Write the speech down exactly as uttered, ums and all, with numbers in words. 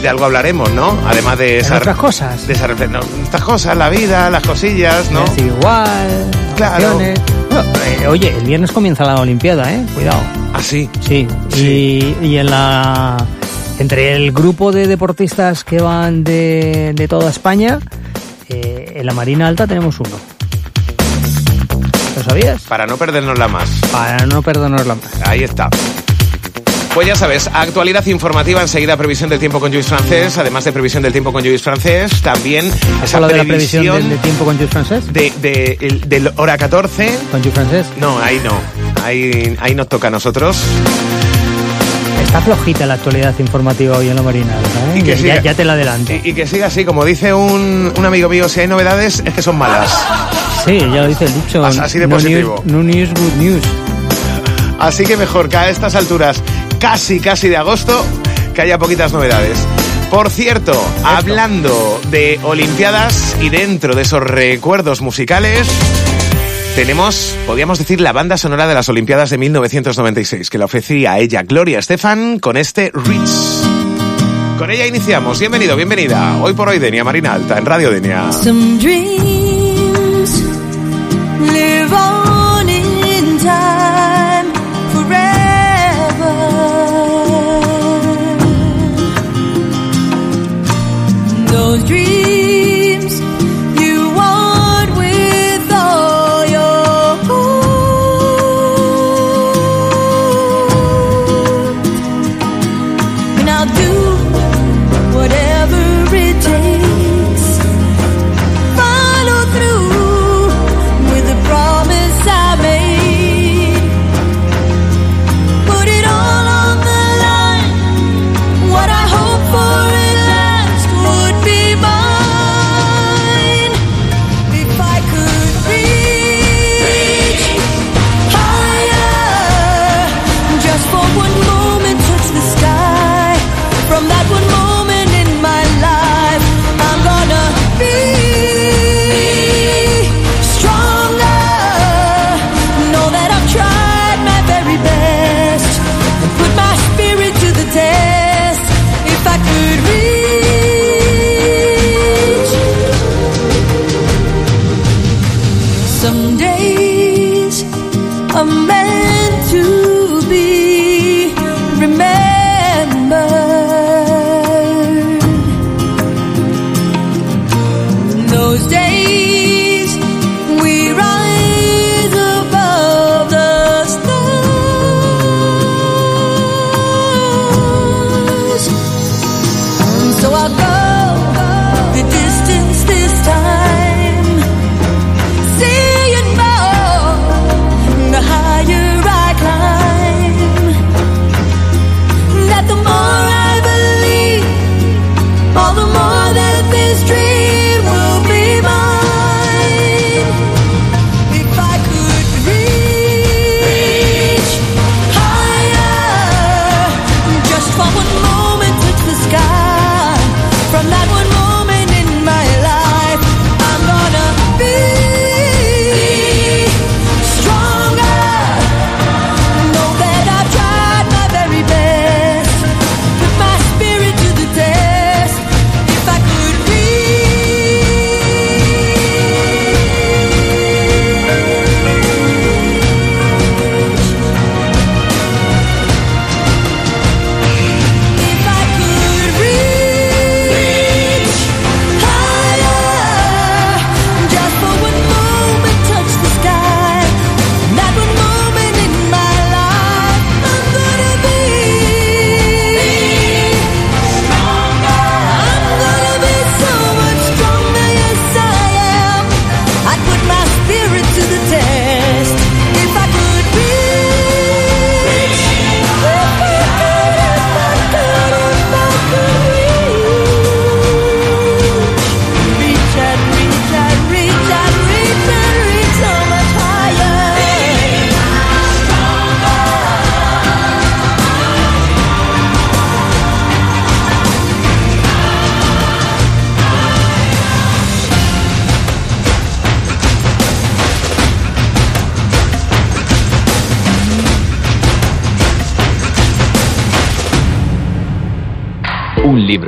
de algo hablaremos, ¿no? Además de esas otras cosas. De esas no, estas cosas, la vida, las cosillas, ¿no? Es igual. Claro. Opciones. Bueno, eh, oye, el viernes comienza la Olimpiada, ¿eh? Cuidado. ¿Ah, sí? Sí. Sí. Y, y en la entre el grupo de deportistas que van de, de toda España, eh, en la Marina Alta tenemos uno. ¿Lo sabías? Para no perdernosla más. Para no perdernosla más. Ahí está. Pues ya sabes, actualidad informativa, enseguida previsión del tiempo con Lluís Francés, además de previsión del tiempo con Lluís Francés, también esa ¿Habla de la previsión previsión del de tiempo con Lluís Francés? De, de, el, del hora catorce. ¿Con Lluís Francés? No, ahí no, ahí, ahí nos toca a nosotros. Está flojita la actualidad informativa hoy en la Marina, ¿eh? Y que ya, siga, ya te la adelanto. Y, y que siga así, como dice un, un amigo mío, si hay novedades es que son malas. Sí, ya lo dice el dicho. Así de no positivo. News, no news, good news. Así que mejor que a estas alturas, casi, casi de agosto, que haya poquitas novedades. Por cierto, Esto. hablando de Olimpiadas y dentro de esos recuerdos musicales, tenemos, podríamos decir, la banda sonora de las Olimpiadas de mil novecientos noventa y seis, que la ofrecía a ella Gloria Estefan con este Rich. Con ella iniciamos. Bienvenido, bienvenida. Hoy por hoy, Denia Marina Alta, en Radio Denia. Some dreams live on in time forever. Those dreams you want with all your heart. And I'll do whatever it takes. Follow through with the promise I made. Put it all on the line. What I hope for at last would be mine. If I could reach higher, just for one moment touch the sky. From that one moment in my life, I'm gonna be stronger. Know that I've tried my very best and put my spirit to the test. If I could reach, some days are meant to be remembered. Those days we rise above the stars. So I'll go